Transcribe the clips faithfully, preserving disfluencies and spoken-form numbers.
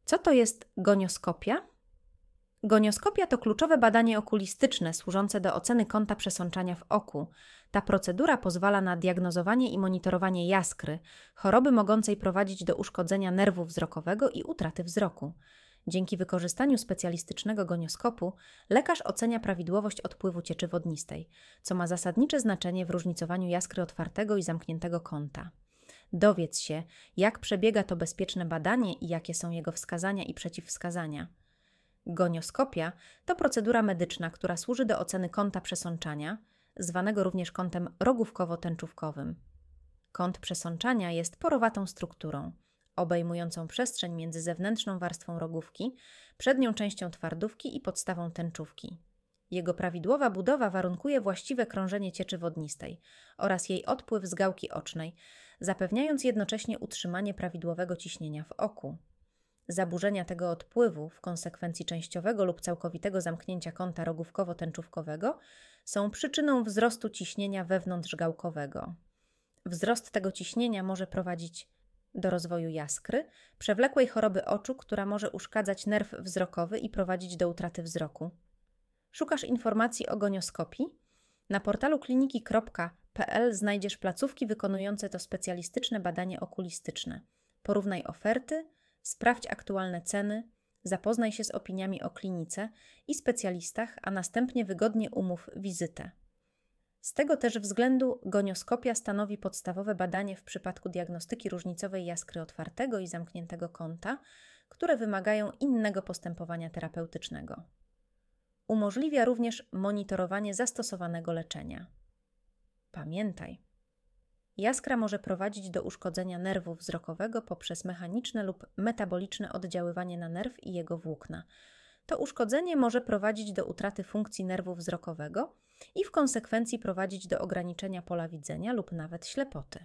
Co to jest gonioskopia? Gonioskopia to kluczowe badanie okulistyczne służące do oceny kąta przesączania w oku. Ta procedura pozwala na diagnozowanie i monitorowanie jaskry, choroby mogącej prowadzić do uszkodzenia nerwu wzrokowego i utraty wzroku. Dzięki wykorzystaniu specjalistycznego gonioskopu lekarz ocenia prawidłowość odpływu cieczy wodnistej, co ma zasadnicze znaczenie w różnicowaniu jaskry otwartego i zamkniętego kąta. Dowiedz się, jak przebiega to bezpieczne badanie i jakie są jego wskazania i przeciwwskazania. Gonioskopia to procedura medyczna, która służy do oceny kąta przesączania, zwanego również kątem rogówkowo-tęczówkowym. Kąt przesączania jest porowatą strukturą, obejmującą przestrzeń między zewnętrzną warstwą rogówki, przednią częścią twardówki i podstawą tęczówki. Jego prawidłowa budowa warunkuje właściwe krążenie cieczy wodnistej oraz jej odpływ z gałki ocznej, zapewniając jednocześnie utrzymanie prawidłowego ciśnienia w oku. Zaburzenia tego odpływu w konsekwencji częściowego lub całkowitego zamknięcia kąta rogówkowo-tęczówkowego są przyczyną wzrostu ciśnienia wewnątrzgałkowego. Wzrost tego ciśnienia może prowadzić do rozwoju jaskry, przewlekłej choroby oczu, która może uszkadzać nerw wzrokowy i prowadzić do utraty wzroku. Szukasz informacji o gonioskopii? Na portalu kliniki kropka p l znajdziesz placówki wykonujące to specjalistyczne badanie okulistyczne. Porównaj oferty, sprawdź aktualne ceny, zapoznaj się z opiniami o klinice i specjalistach, a następnie wygodnie umów wizytę. Z tego też względu gonioskopia stanowi podstawowe badanie w przypadku diagnostyki różnicowej jaskry otwartego i zamkniętego kąta, które wymagają innego postępowania terapeutycznego. Umożliwia również monitorowanie zastosowanego leczenia. Pamiętaj, jaskra może prowadzić do uszkodzenia nerwu wzrokowego poprzez mechaniczne lub metaboliczne oddziaływanie na nerw i jego włókna. To uszkodzenie może prowadzić do utraty funkcji nerwu wzrokowego i w konsekwencji prowadzić do ograniczenia pola widzenia lub nawet ślepoty.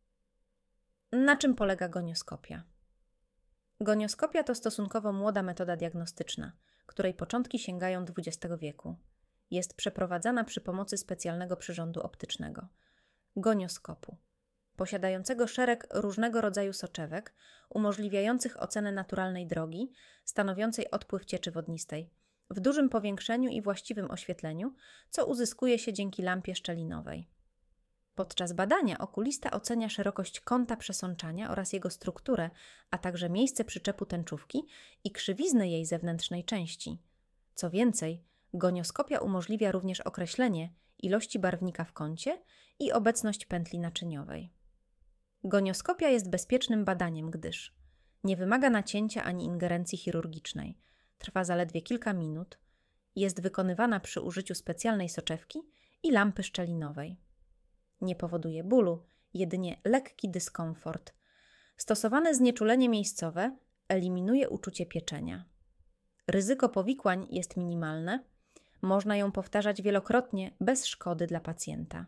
Na czym polega gonioskopia? Gonioskopia to stosunkowo młoda metoda diagnostyczna, której początki sięgają dwudziestego wieku. Jest przeprowadzana przy pomocy specjalnego przyrządu optycznego – gonioskopu, posiadającego szereg różnego rodzaju soczewek, umożliwiających ocenę naturalnej drogi, stanowiącej odpływ cieczy wodnistej, w dużym powiększeniu i właściwym oświetleniu, co uzyskuje się dzięki lampie szczelinowej. Podczas badania okulista ocenia szerokość kąta przesączania oraz jego strukturę, a także miejsce przyczepu tęczówki i krzywiznę jej zewnętrznej części. Co więcej, gonioskopia umożliwia również określenie ilości barwnika w kącie i obecność pętli naczyniowej. Gonioskopia jest bezpiecznym badaniem, gdyż nie wymaga nacięcia ani ingerencji chirurgicznej, trwa zaledwie kilka minut, jest wykonywana przy użyciu specjalnej soczewki i lampy szczelinowej. Nie powoduje bólu, jedynie lekki dyskomfort. Stosowane znieczulenie miejscowe eliminuje uczucie pieczenia. Ryzyko powikłań jest minimalne, można ją powtarzać wielokrotnie bez szkody dla pacjenta.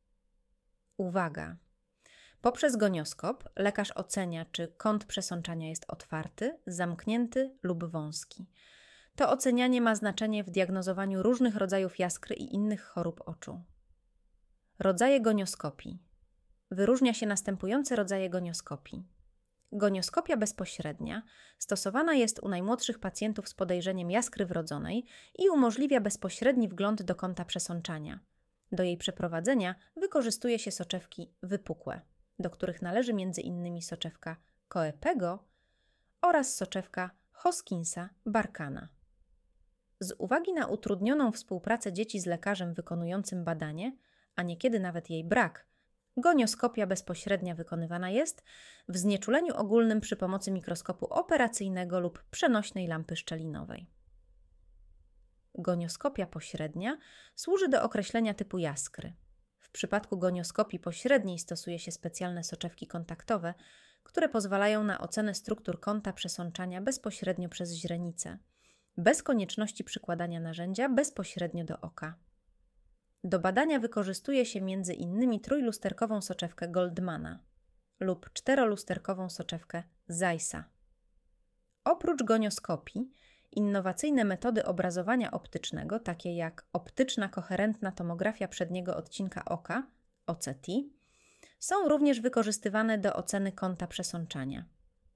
Uwaga! Poprzez gonioskop lekarz ocenia, czy kąt przesączania jest otwarty, zamknięty lub wąski. To ocenianie ma znaczenie w diagnozowaniu różnych rodzajów jaskry i innych chorób oczu. Rodzaje gonioskopii. Wyróżnia się następujące rodzaje gonioskopii. Gonioskopia bezpośrednia stosowana jest u najmłodszych pacjentów z podejrzeniem jaskry wrodzonej i umożliwia bezpośredni wgląd do kąta przesączania. Do jej przeprowadzenia wykorzystuje się soczewki wypukłe, do których należy między innymi soczewka Koepego oraz soczewka Hoskinsa-Barkana. Z uwagi na utrudnioną współpracę dzieci z lekarzem wykonującym badanie, a niekiedy nawet jej brak, gonioskopia bezpośrednia wykonywana jest w znieczuleniu ogólnym przy pomocy mikroskopu operacyjnego lub przenośnej lampy szczelinowej. Gonioskopia pośrednia służy do określenia typu jaskry. W przypadku gonioskopii pośredniej stosuje się specjalne soczewki kontaktowe, które pozwalają na ocenę struktur kąta przesączania bezpośrednio przez źrenicę, bez konieczności przykładania narzędzia bezpośrednio do oka. Do badania wykorzystuje się między innymi trójlusterkową soczewkę Goldmana lub czterolusterkową soczewkę Zeissa. Oprócz gonioskopii, innowacyjne metody obrazowania optycznego, takie jak optyczna koherentna tomografia przedniego odcinka oka, O C T, są również wykorzystywane do oceny kąta przesączania.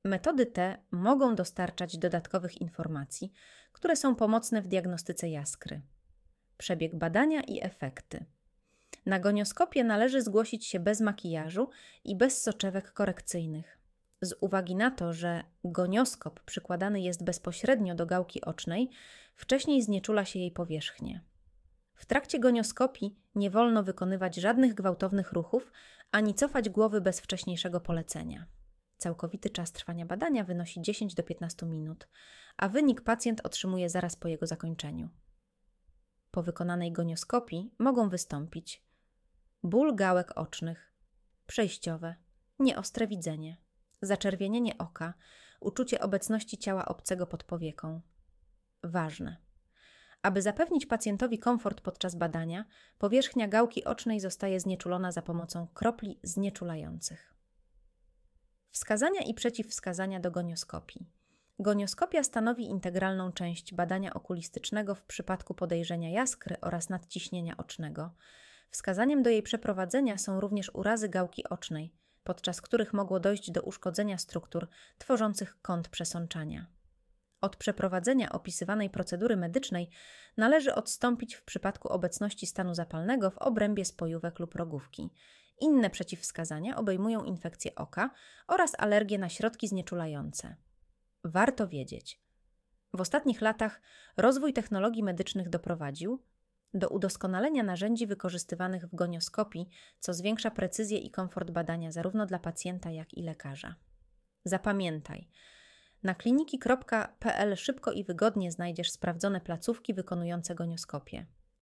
Metody te mogą dostarczać dodatkowych informacji, które są pomocne w diagnostyce jaskry. Przebieg badania i efekty. Na gonioskopię należy zgłosić się bez makijażu i bez soczewek korekcyjnych. Z uwagi na to, że gonioskop przykładany jest bezpośrednio do gałki ocznej, wcześniej znieczula się jej powierzchnię. W trakcie gonioskopii nie wolno wykonywać żadnych gwałtownych ruchów, ani cofać głowy bez wcześniejszego polecenia. Całkowity czas trwania badania wynosi dziesięć do piętnastu minut, a wynik pacjent otrzymuje zaraz po jego zakończeniu. Po wykonanej gonioskopii mogą wystąpić ból gałek ocznych, przejściowe, nieostre widzenie, zaczerwienienie oka, uczucie obecności ciała obcego pod powieką. Ważne. Aby zapewnić pacjentowi komfort podczas badania, powierzchnia gałki ocznej zostaje znieczulona za pomocą kropli znieczulających. Wskazania i przeciwwskazania do gonioskopii. Gonioskopia stanowi integralną część badania okulistycznego w przypadku podejrzenia jaskry oraz nadciśnienia ocznego. Wskazaniem do jej przeprowadzenia są również urazy gałki ocznej, podczas których mogło dojść do uszkodzenia struktur tworzących kąt przesączania. Od przeprowadzenia opisywanej procedury medycznej należy odstąpić w przypadku obecności stanu zapalnego w obrębie spojówek lub rogówki. Inne przeciwwskazania obejmują infekcję oka oraz alergię na środki znieczulające. Warto wiedzieć. W ostatnich latach rozwój technologii medycznych doprowadził do udoskonalenia narzędzi wykorzystywanych w gonioskopii, co zwiększa precyzję i komfort badania zarówno dla pacjenta, jak i lekarza. Zapamiętaj, na kliniki kropka p l szybko i wygodnie znajdziesz sprawdzone placówki wykonujące gonioskopię.